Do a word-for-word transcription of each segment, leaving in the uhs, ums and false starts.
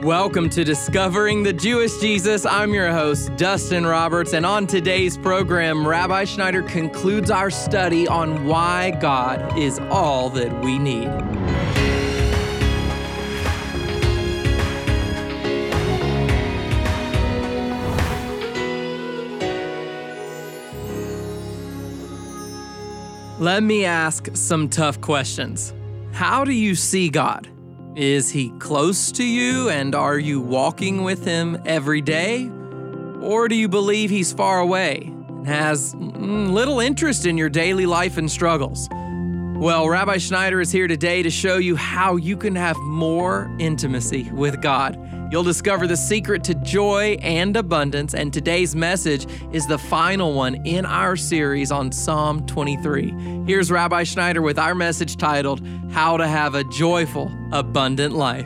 Welcome to Discovering the Jewish Jesus. I'm your host, Dustin Roberts, and on today's program, Rabbi Schneider concludes our study on why God is all that we need. Let me ask some tough questions. How do you see God? Is he close to you, and are you walking with him every day? Or do you believe he's far away and has little interest in your daily life and struggles? Well, Rabbi Schneider is here today to show you how you can have more intimacy with God. You'll discover the secret to joy and abundance, and today's message is the final one in our series on Psalm twenty-three. Here's Rabbi Schneider with our message titled, How to Have a Joyful, Abundant Life.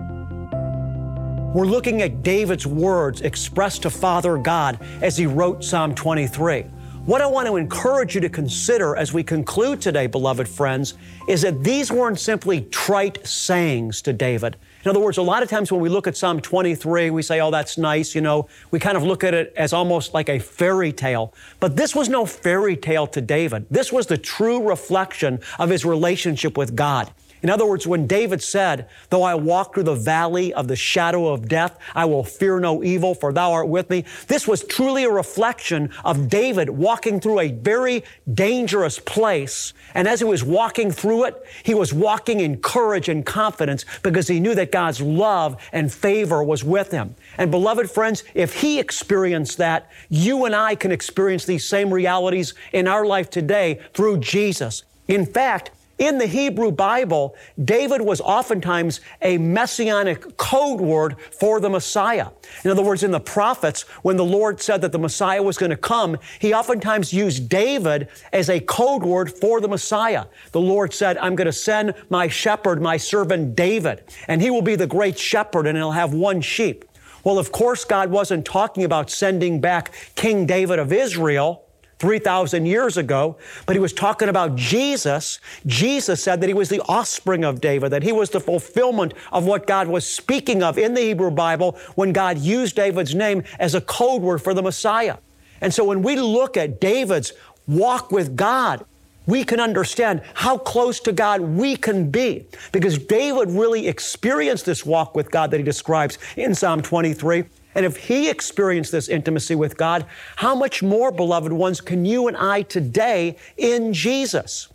We're looking at David's words expressed to Father God as he wrote Psalm twenty-three. What I want to encourage you to consider as we conclude today, beloved friends, is that these weren't simply trite sayings to David. In other words, a lot of times when we look at Psalm twenty-three, we say, oh, that's nice, you know. We kind of look at it as almost like a fairy tale. But this was no fairy tale to David. This was the true reflection of his relationship with God. In other words, when David said, though I walk through the valley of the shadow of death, I will fear no evil, for thou art with me. This was truly a reflection of David walking through a very dangerous place. And as he was walking through it, he was walking in courage and confidence because he knew that God's love and favor was with him. And beloved friends, if he experienced that, you and I can experience these same realities in our life today through Jesus. In fact, in the Hebrew Bible, David was oftentimes a messianic code word for the Messiah. In other words, in the prophets, when the Lord said that the Messiah was going to come, he oftentimes used David as a code word for the Messiah. The Lord said, I'm going to send my shepherd, my servant David, and he will be the great shepherd, and he'll have one sheep. Well, of course, God wasn't talking about sending back King David of Israel three thousand years ago, but he was talking about Jesus. Jesus said that he was the offspring of David, that he was the fulfillment of what God was speaking of in the Hebrew Bible when God used David's name as a code word for the Messiah. And so when we look at David's walk with God, we can understand how close to God we can be, because David really experienced this walk with God that he describes in Psalm twenty-three. And if he experienced this intimacy with God, how much more, beloved ones, can you and I today in Jesus?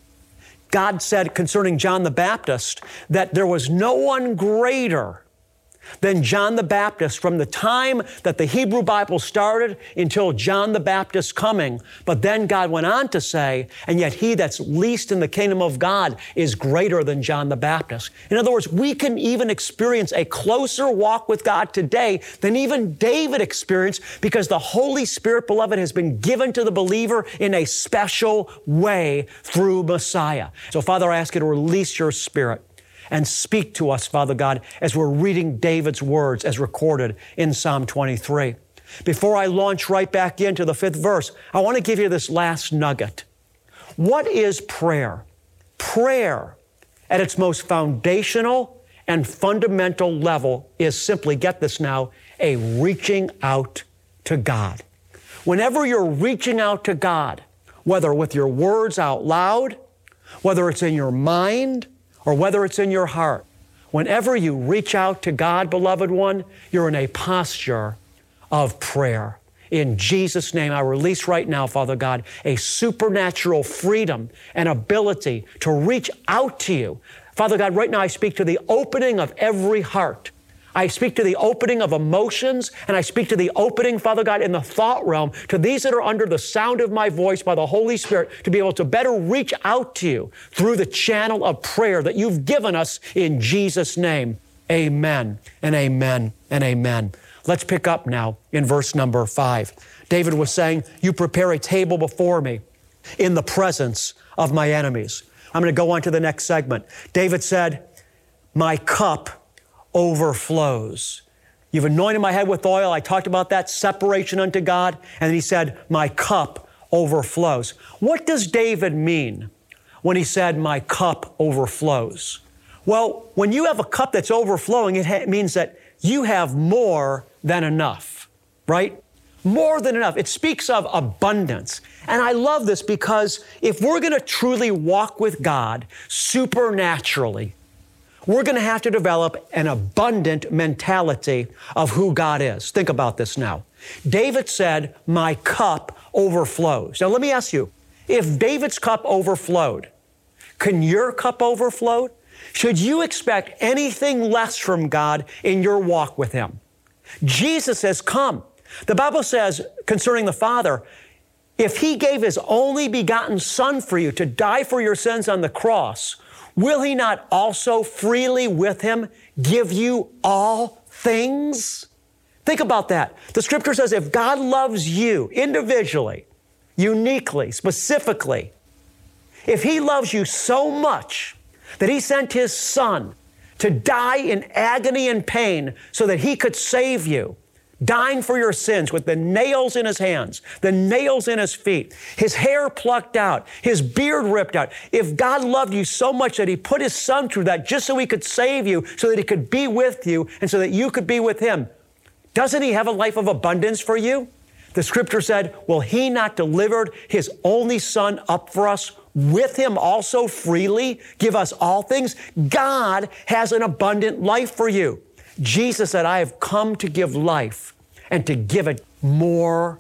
God said concerning John the Baptist that there was no one greater than John the Baptist from the time that the Hebrew Bible started until John the Baptist's coming. But then God went on to say, and yet he that's least in the kingdom of God is greater than John the Baptist. In other words, we can even experience a closer walk with God today than even David experienced, because the Holy Spirit, beloved, has been given to the believer in a special way through Messiah. So, Father, I ask you to release your Spirit and speak to us, Father God, as we're reading David's words as recorded in Psalm twenty-three. Before I launch right back into the fifth verse, I want to give you this last nugget. What is prayer? Prayer, at its most foundational and fundamental level, is simply, get this now, a reaching out to God. Whenever you're reaching out to God, whether with your words out loud, whether it's in your mind, or whether it's in your heart, whenever you reach out to God, beloved one, you're in a posture of prayer. In Jesus' name, I release right now, Father God, a supernatural freedom and ability to reach out to you. Father God, right now I speak to the opening of every heart. I speak to the opening of emotions, and I speak to the opening, Father God, in the thought realm, to these that are under the sound of my voice by the Holy Spirit, to be able to better reach out to you through the channel of prayer that you've given us in Jesus' name. Amen and amen and amen. Let's pick up now in verse number five. David was saying, you prepare a table before me in the presence of my enemies. I'm going to go on to the next segment. David said, my cup overflows. You've anointed my head with oil. I talked about that, separation unto God. And then he said, my cup overflows. What does David mean when he said, my cup overflows? Well, when you have a cup that's overflowing, it ha- means that you have more than enough, right? More than enough. It speaks of abundance. And I love this because if we're going to truly walk with God supernaturally, we're going to have to develop an abundant mentality of who God is. Think about this now. David said, my cup overflows. Now let me ask you, if David's cup overflowed, can your cup overflow? Should you expect anything less from God in your walk with Him? Jesus has come. The Bible says concerning the Father, if He gave His only begotten Son for you to die for your sins on the cross, will He not also freely with Him give you all things? Think about that. The Scripture says if God loves you individually, uniquely, specifically, if He loves you so much that He sent His Son to die in agony and pain so that He could save you, dying for your sins with the nails in His hands, the nails in His feet, His hair plucked out, His beard ripped out. If God loved you so much that He put His Son through that just so He could save you, so that He could be with you and so that you could be with Him, doesn't He have a life of abundance for you? The Scripture said, will He not deliver His only Son up for us, with Him also freely give us all things? God has an abundant life for you. Jesus said, I have come to give life and to give it more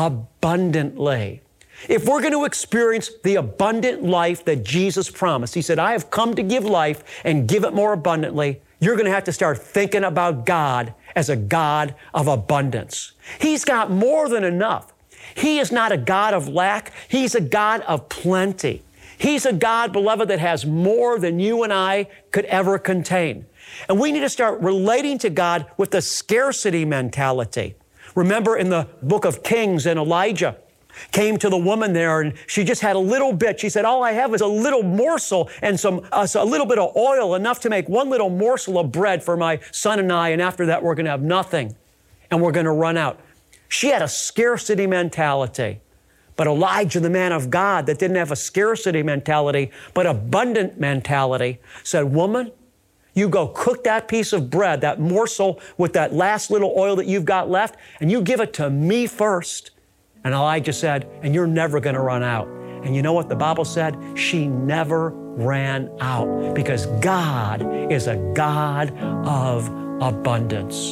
abundantly. If we're going to experience the abundant life that Jesus promised, He said, I have come to give life and give it more abundantly, you're going to have to start thinking about God as a God of abundance. He's got more than enough. He is not a God of lack. He's a God of plenty. He's a God, beloved, that has more than you and I could ever contain. And we need to start relating to God with the scarcity mentality. Remember in the book of Kings, and Elijah came to the woman there and she just had a little bit. She said, all I have is a little morsel and some uh, so a little bit of oil, enough to make one little morsel of bread for my son and I. And after that, we're going to have nothing and we're going to run out. She had a scarcity mentality. But Elijah, the man of God that didn't have a scarcity mentality, but abundant mentality, said, woman, you go cook that piece of bread, that morsel with that last little oil that you've got left, and you give it to me first. And Elijah said, and you're never going to run out. And you know what the Bible said? She never ran out because God is a God of abundance.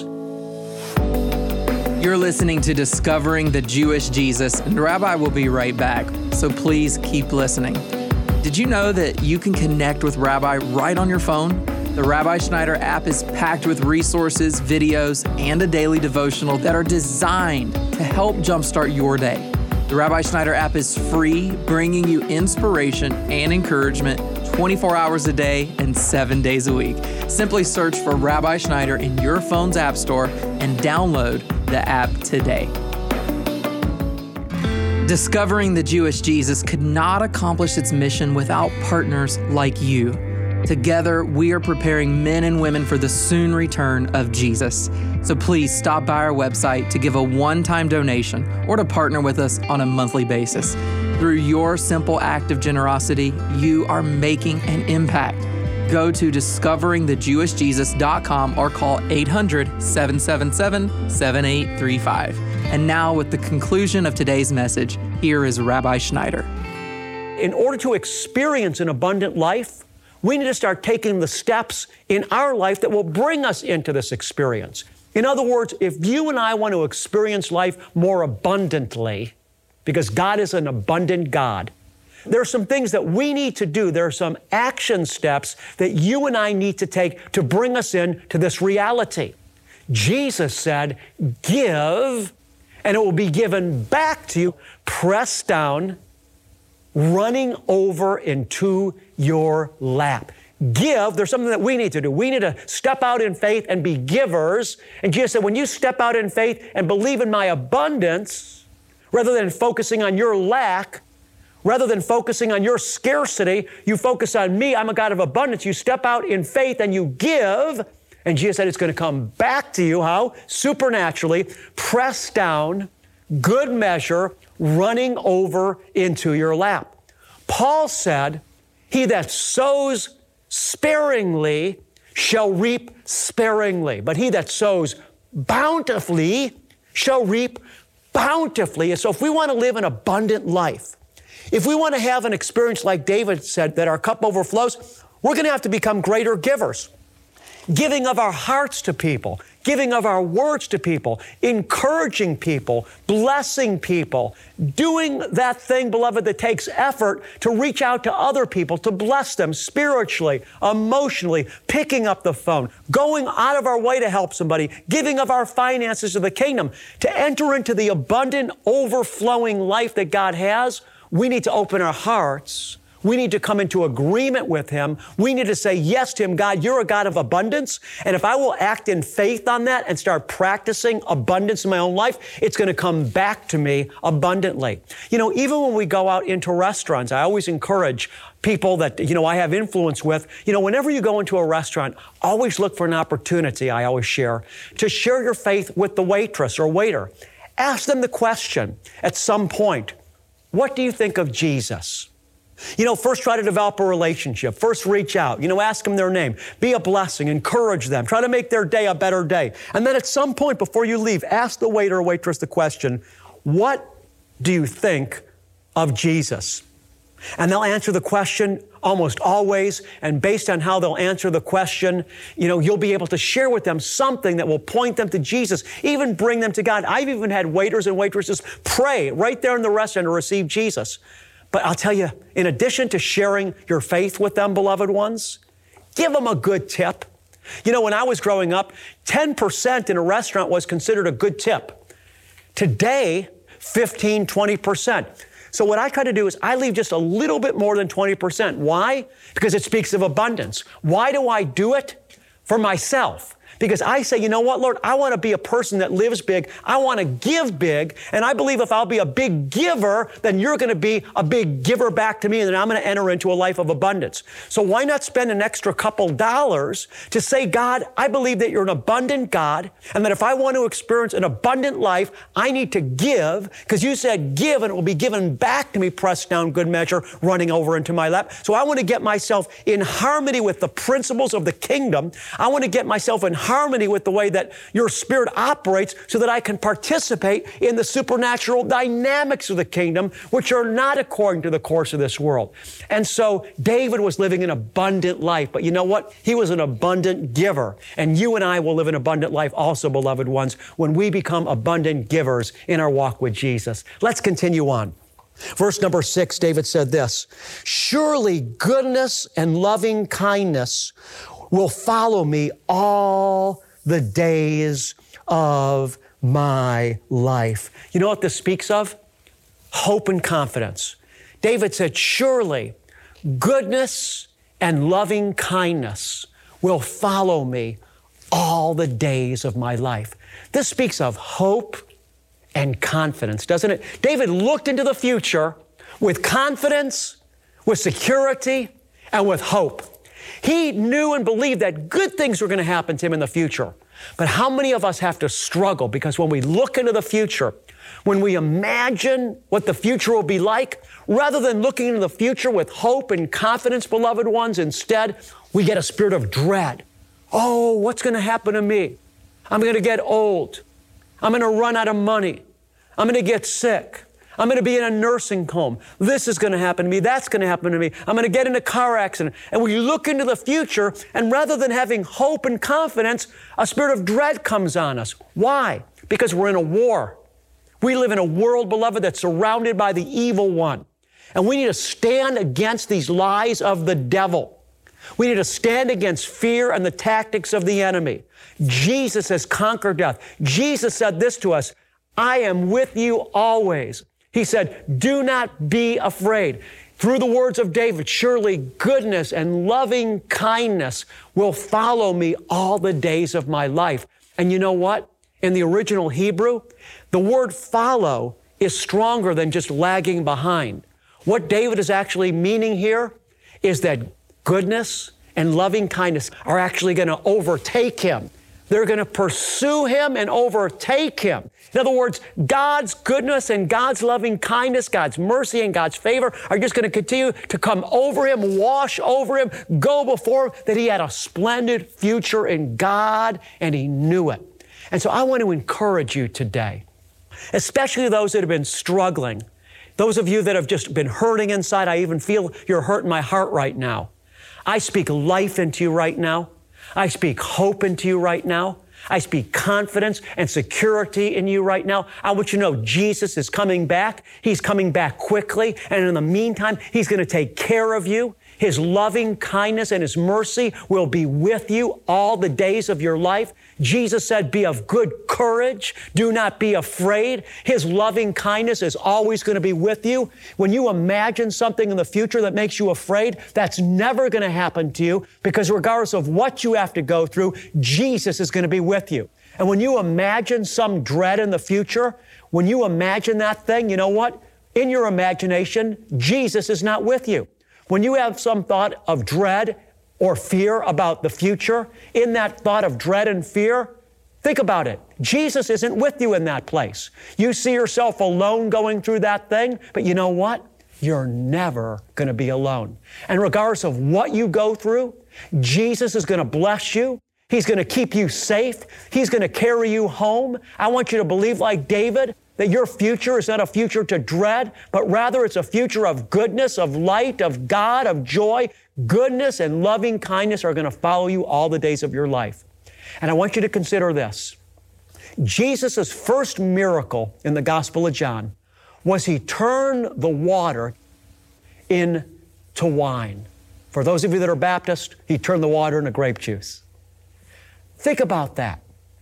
You're listening to Discovering the Jewish Jesus, and Rabbi will be right back, so please keep listening. Did you know that you can connect with Rabbi right on your phone? The Rabbi Schneider app is packed with resources, videos, and a daily devotional that are designed to help jumpstart your day. The Rabbi Schneider app is free, bringing you inspiration and encouragement twenty-four hours a day and seven days a week. Simply search for Rabbi Schneider in your phone's app store and download the app today. Discovering the Jewish Jesus could not accomplish its mission without partners like you. Together, we are preparing men and women for the soon return of Jesus. So please stop by our website to give a one-time donation or to partner with us on a monthly basis. Through your simple act of generosity, you are making an impact. Go to discovering the jewish jesus dot com or call eight hundred, seven seven seven, seven eight three five. And now, with the conclusion of today's message, here is Rabbi Schneider. In order to experience an abundant life, we need to start taking the steps in our life that will bring us into this experience. In other words, if you and I want to experience life more abundantly, because God is an abundant God, there are some things that we need to do. There are some action steps that you and I need to take to bring us into this reality. Jesus said, give, and it will be given back to you, pressed down, running over into your lap. Give, there's something that we need to do. We need to step out in faith and be givers. And Jesus said, when you step out in faith and believe in my abundance, rather than focusing on your lack, rather than focusing on your scarcity, you focus on me. I'm a God of abundance. You step out in faith and you give. And Jesus said it's going to come back to you, how? Supernaturally, pressed down, good measure, running over into your lap. Paul said, he that sows sparingly shall reap sparingly, but he that sows bountifully shall reap bountifully. And so if we want to live an abundant life, if we want to have an experience like David said, that our cup overflows, we're going to have to become greater givers. Giving of our hearts to people, giving of our words to people, encouraging people, blessing people, doing that thing, beloved, that takes effort to reach out to other people, to bless them spiritually, emotionally, picking up the phone, going out of our way to help somebody, giving of our finances to the kingdom. To enter into the abundant, overflowing life that God has, we need to open our hearts. We need to come into agreement with Him. We need to say yes to Him. God, you're a God of abundance. And if I will act in faith on that and start practicing abundance in my own life, it's going to come back to me abundantly. You know, even when we go out into restaurants, I always encourage people that, you know, I have influence with, you know, whenever you go into a restaurant, always look for an opportunity, I always share, to share your faith with the waitress or waiter. Ask them the question at some point, what do you think of Jesus? You know, first try to develop a relationship. First reach out. You know, ask them their name. Be a blessing. Encourage them. Try to make their day a better day. And then at some point before you leave, ask the waiter or waitress the question, what do you think of Jesus? And they'll answer the question almost always. And based on how they'll answer the question, you know, you'll be able to share with them something that will point them to Jesus, even bring them to God. I've even had waiters and waitresses pray right there in the restaurant to receive Jesus. But I'll tell you, in addition to sharing your faith with them, beloved ones, give them a good tip. You know, when I was growing up, ten percent in a restaurant was considered a good tip. Today, fifteen, twenty percent. So what I try to do is I leave just a little bit more than twenty percent. Why? Because it speaks of abundance. Why do I do it? For myself. Because I say, you know what, Lord, I want to be a person that lives big. I want to give big. And I believe if I'll be a big giver, then you're going to be a big giver back to me. And then I'm going to enter into a life of abundance. So why not spend an extra couple dollars to say, God, I believe that you're an abundant God. And that if I want to experience an abundant life, I need to give. Because you said give and it will be given back to me, pressed down, good measure, running over into my lap. So I want to get myself in harmony with the principles of the kingdom. I want to get myself in harmony with the way that your Spirit operates so that I can participate in the supernatural dynamics of the kingdom, which are not according to the course of this world. And so David was living an abundant life, but you know what? He was an abundant giver. And you and I will live an abundant life also, beloved ones, when we become abundant givers in our walk with Jesus. Let's continue on. Verse number six, David said this, surely goodness and loving kindness will follow me all the days of my life. You know what this speaks of? Hope and confidence. David said, surely goodness and loving kindness will follow me all the days of my life. This speaks of hope and confidence, doesn't it? David looked into the future with confidence, with security, and with hope. He knew and believed that good things were going to happen to him in the future. But how many of us have to struggle? Because when we look into the future, when we imagine what the future will be like, rather than looking into the future with hope and confidence, beloved ones, instead, we get a spirit of dread. Oh, what's going to happen to me? I'm going to get old. I'm going to run out of money. I'm going to get sick. I'm going to be in a nursing home. This is going to happen to me. That's going to happen to me. I'm going to get in a car accident. And we look into the future, and rather than having hope and confidence, a spirit of dread comes on us. Why? Because we're in a war. We live in a world, beloved, that's surrounded by the evil one. And we need to stand against these lies of the devil. We need to stand against fear and the tactics of the enemy. Jesus has conquered death. Jesus said this to us, I am with you always. He said, do not be afraid. Through the words of David, surely goodness and loving kindness will follow me all the days of my life. And you know what? In the original Hebrew, the word follow is stronger than just lagging behind. What David is actually meaning here is that goodness and loving kindness are actually going to overtake him. They're going to pursue him and overtake him. In other words, God's goodness and God's loving kindness, God's mercy and God's favor are just going to continue to come over him, wash over him, go before him, that he had a splendid future in God and he knew it. And so I want to encourage you today, especially those that have been struggling, those of you that have just been hurting inside. I even feel you're hurting my heart right now. I speak life into you right now. I speak hope into you right now. I speak confidence and security in you right now. I want you to know Jesus is coming back. He's coming back quickly. And in the meantime, he's going to take care of you. His loving kindness and his mercy will be with you all the days of your life. Jesus said, be of good courage. Do not be afraid. His loving kindness is always going to be with you. When you imagine something in the future that makes you afraid, that's never going to happen to you, because regardless of what you have to go through, Jesus is going to be with you. And when you imagine some dread in the future, when you imagine that thing, you know what? In your imagination, Jesus is not with you. When you have some thought of dread or fear about the future, in that thought of dread and fear, think about it. Jesus isn't with you in that place. You see yourself alone going through that thing, but you know what? You're never going to be alone. And regardless of what you go through, Jesus is going to bless you. He's going to keep you safe. He's going to carry you home. I want you to believe like David, that your future is not a future to dread, but rather it's a future of goodness, of light, of God, of joy. Goodness and loving kindness are going to follow you all the days of your life. And I want you to consider this. Jesus' first miracle in the Gospel of John was he turned the water into wine. For those of you that are Baptist, he turned the water into grape juice. Think about that.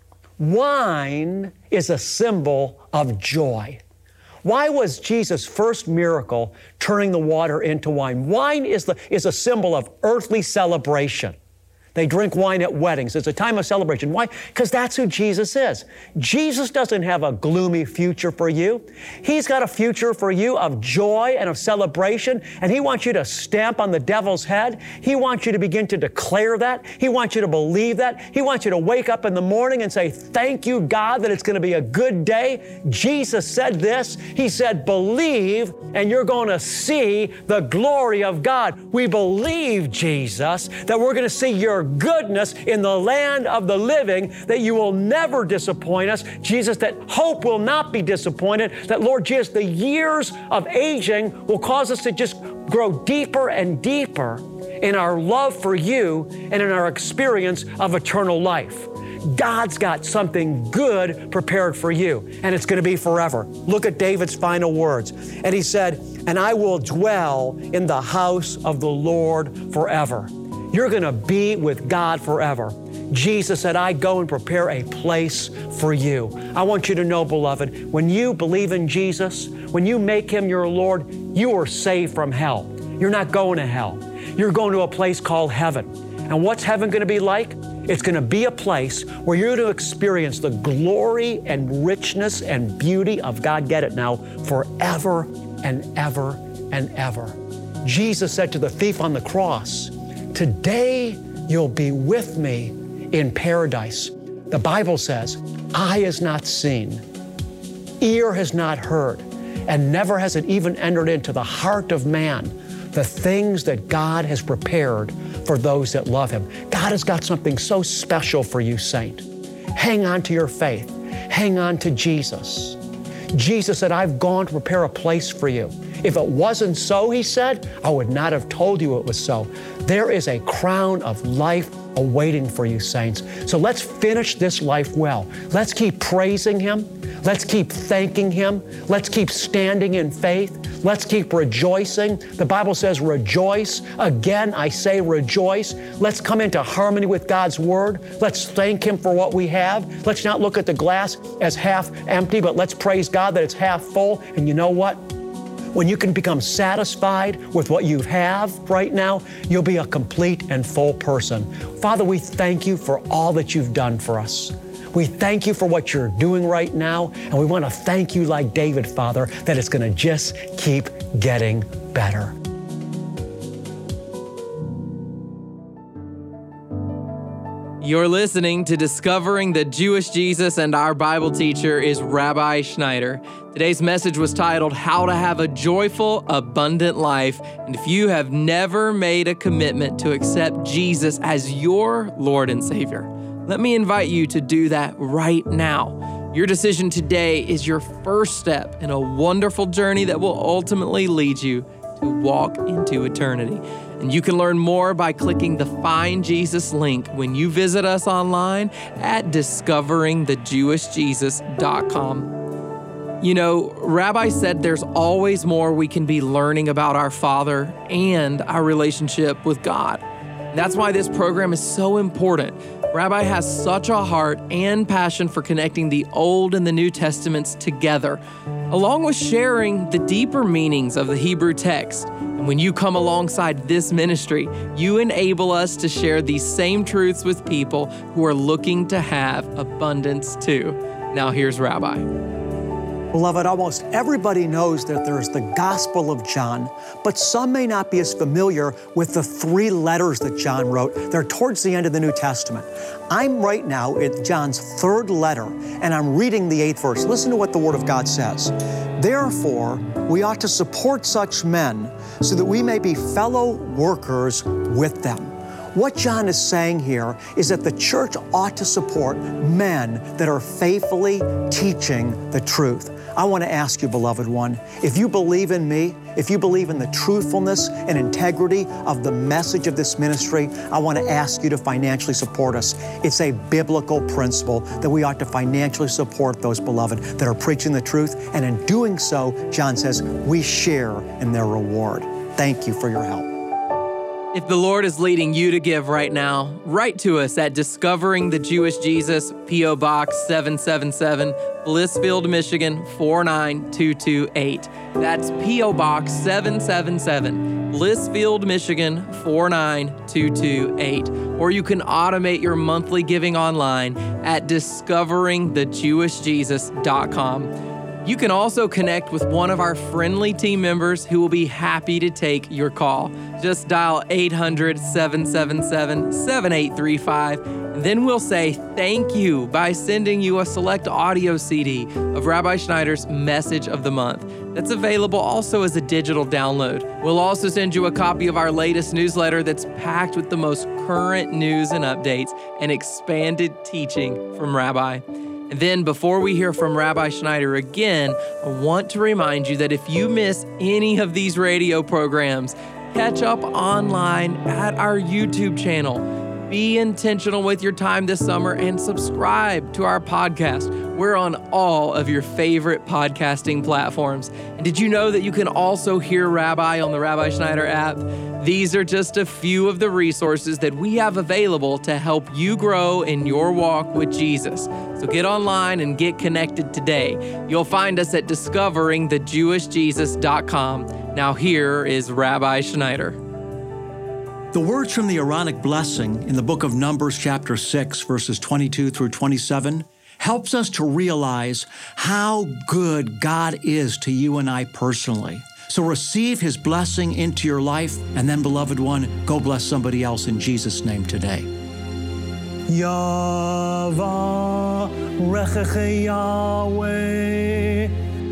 Wine is a symbol of joy. Why was Jesus' first miracle turning the water into wine? Wine is, the, is a symbol of earthly celebration. They drink wine at weddings. It's a time of celebration. Why? Because that's who Jesus is. Jesus doesn't have a gloomy future for you. He's got a future for you of joy and of celebration, and He wants you to stamp on the devil's head. He wants you to begin to declare that. He wants you to believe that. He wants you to wake up in the morning and say, thank you, God, that it's going to be a good day. Jesus said this. He said, believe, and you're going to see the glory of God. We believe, Jesus, that we're going to see your goodness in the land of the living, that you will never disappoint us. Jesus, that hope will not be disappointed, that Lord Jesus, the years of aging will cause us to just grow deeper and deeper in our love for you and in our experience of eternal life. God's got something good prepared for you, and it's going to be forever. Look at David's final words. And he said, and I will dwell in the house of the Lord forever. You're going to be with God forever. Jesus said, I go and prepare a place for you. I want you to know, beloved, when you believe in Jesus, when you make Him your Lord, you are saved from hell. You're not going to hell. You're going to a place called heaven. And what's heaven going to be like? It's going to be a place where you're going to experience the glory and richness and beauty of God, get it now, forever and ever and ever. Jesus said to the thief on the cross, today you'll be with me in paradise. The Bible says, eye has not seen, ear has not heard, and never has it even entered into the heart of man the things that God has prepared for those that love Him. God has got something so special for you, saint. Hang on to your faith. Hang on to Jesus. Jesus said, I've gone to prepare a place for you. If it wasn't so, He said, I would not have told you it was so. There is a crown of life awaiting for you, saints. So let's finish this life well. Let's keep praising Him. Let's keep thanking Him. Let's keep standing in faith. Let's keep rejoicing. The Bible says rejoice. Again, I say rejoice. Let's come into harmony with God's Word. Let's thank Him for what we have. Let's not look at the glass as half empty, but let's praise God that it's half full. And you know what? When you can become satisfied with what you have right now, you'll be a complete and full person. Father, we thank you for all that you've done for us. We thank you for what you're doing right now, and we want to thank you like David, Father, that it's going to just keep getting better. You're listening to Discovering the Jewish Jesus, and our Bible teacher is Rabbi Schneider. Today's message was titled, How to Have a Joyful, Abundant Life. And if you have never made a commitment to accept Jesus as your Lord and Savior, let me invite you to do that right now. Your decision today is your first step in a wonderful journey that will ultimately lead you to walk into eternity. And you can learn more by clicking the Find Jesus link when you visit us online at discovering the jewish jesus dot com. You know, Rabbi said there's always more we can be learning about our Father and our relationship with God. That's why this program is so important. Rabbi has such a heart and passion for connecting the Old and the New Testaments together, along with sharing the deeper meanings of the Hebrew text. And when you come alongside this ministry, you enable us to share these same truths with people who are looking to have abundance too. Now here's Rabbi. Beloved, almost everybody knows that there's the Gospel of John, but some may not be as familiar with the three letters that John wrote. They're towards the end of the New Testament. I'm right now at John's third letter, and I'm reading the eighth verse. Listen to what the Word of God says. Therefore, we ought to support such men so that we may be fellow workers with them. What John is saying here is that the church ought to support men that are faithfully teaching the truth. I want to ask you, beloved one, if you believe in me, if you believe in the truthfulness and integrity of the message of this ministry, I want to ask you to financially support us. It's a biblical principle that we ought to financially support those, beloved, that are preaching the truth. And in doing so, John says, we share in their reward. Thank you for your help. If the Lord is leading you to give right now, write to us at Discovering the Jewish Jesus, P O Box seven seven seven, Blissfield, Michigan four nine two two eight. That's P O Box seven seven seven, Blissfield, Michigan four nine two two eight. Or you can automate your monthly giving online at discovering the jewish jesus dot com. You can also connect with one of our friendly team members who will be happy to take your call. Just dial eight hundred, seven seven seven, seven eight three five, and then we'll say thank you by sending you a select audio C D of Rabbi Schneider's Message of the Month. That's available also as a digital download. We'll also send you a copy of our latest newsletter that's packed with the most current news and updates and expanded teaching from Rabbi. And then before we hear from Rabbi Schneider again, I want to remind you that if you miss any of these radio programs, catch up online at our YouTube channel. Be intentional with your time this summer and subscribe to our podcast. We're on all of your favorite podcasting platforms. And did you know that you can also hear Rabbi on the Rabbi Schneider app? These are just a few of the resources that we have available to help you grow in your walk with Jesus. So get online and get connected today. You'll find us at discovering the jewish jesus dot com. Now here is Rabbi Schneider. The words from the Aaronic blessing in the book of Numbers chapter six, verses twenty-two through twenty-seven, helps us to realize how good God is to you and I personally. So receive His blessing into your life, and then, beloved one, go bless somebody else in Jesus' name today. Yavarech Yahweh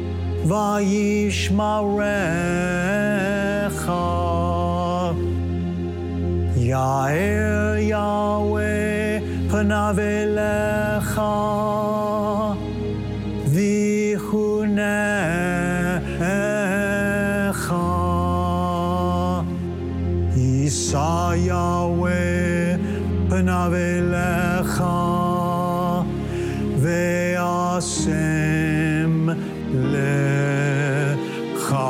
vayishmarecha Ya'er Yahweh panav elecha v'chunecha Yisa Yahweh panav elecha ve'asem lecha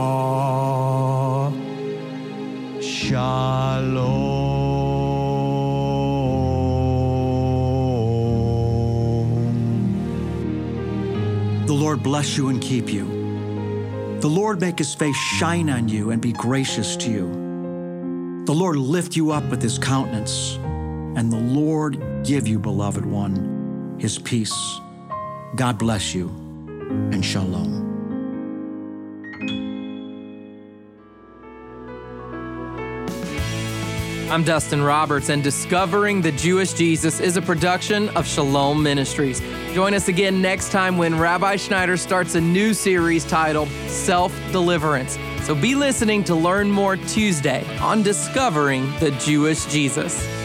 Shalom. The Lord bless you and keep you. The Lord make His face shine on you and be gracious to you. The Lord lift you up with His countenance, and the Lord give you, beloved one, His peace. God bless you, and shalom. I'm Dustin Roberts, and Discovering the Jewish Jesus is a production of Shalom Ministries. Join us again next time when Rabbi Schneider starts a new series titled Self-Deliverance. So be listening to learn more Tuesday on Discovering the Jewish Jesus.